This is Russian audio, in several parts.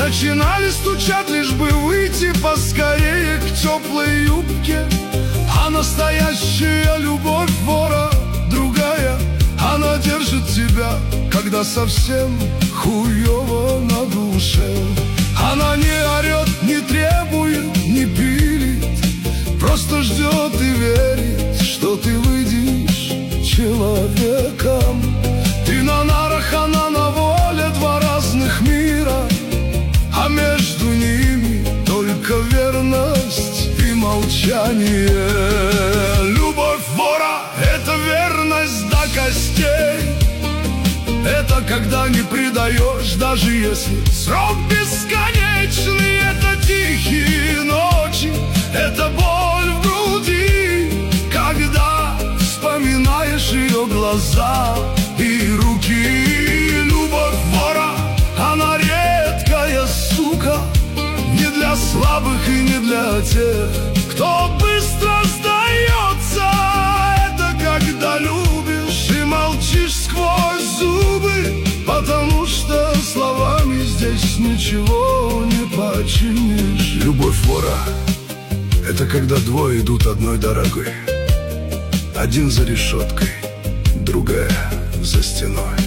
начинали стучать, лишь бы выйти поскорее к теплой юбке. А настоящая любовь вора другая. Она держит тебя, когда совсем хуёво на душе. Она не орет, не требует, не пилит, просто ждет и верит, что ты выйдешь человеком. Ты на нарах, она на воле, два разных мира, а между ними только верность и молчание. Любовь вора — это верность до костей. Это когда не предаешь, даже если срок бесконечный. Это тихие ночи, это боль в груди, когда вспоминаешь ее глаза и руки. Любовь вора, она редкая сука, не для слабых и не для тех, кто быстро сдается. Это когда любишь и молчишь сквозь зубы, потому что словами здесь ничего не починишь. Любовь вора — это когда двое идут одной дорогой. Один за решеткой, другая за стеной.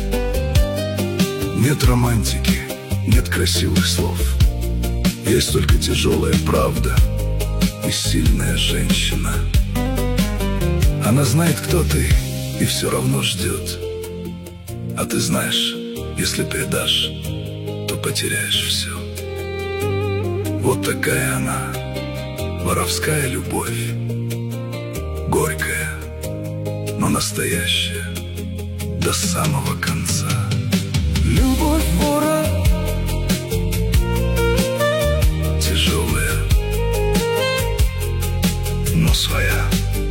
Нет романтики, нет красивых слов, есть только тяжелая правда и сильная женщина. Она знает, кто ты, и все равно ждет. А ты знаешь, если предашь, то потеряешь все. Вот такая она, воровская любовь. Горькая, но настоящая до самого конца. Любовь вора тяжелая, но своя.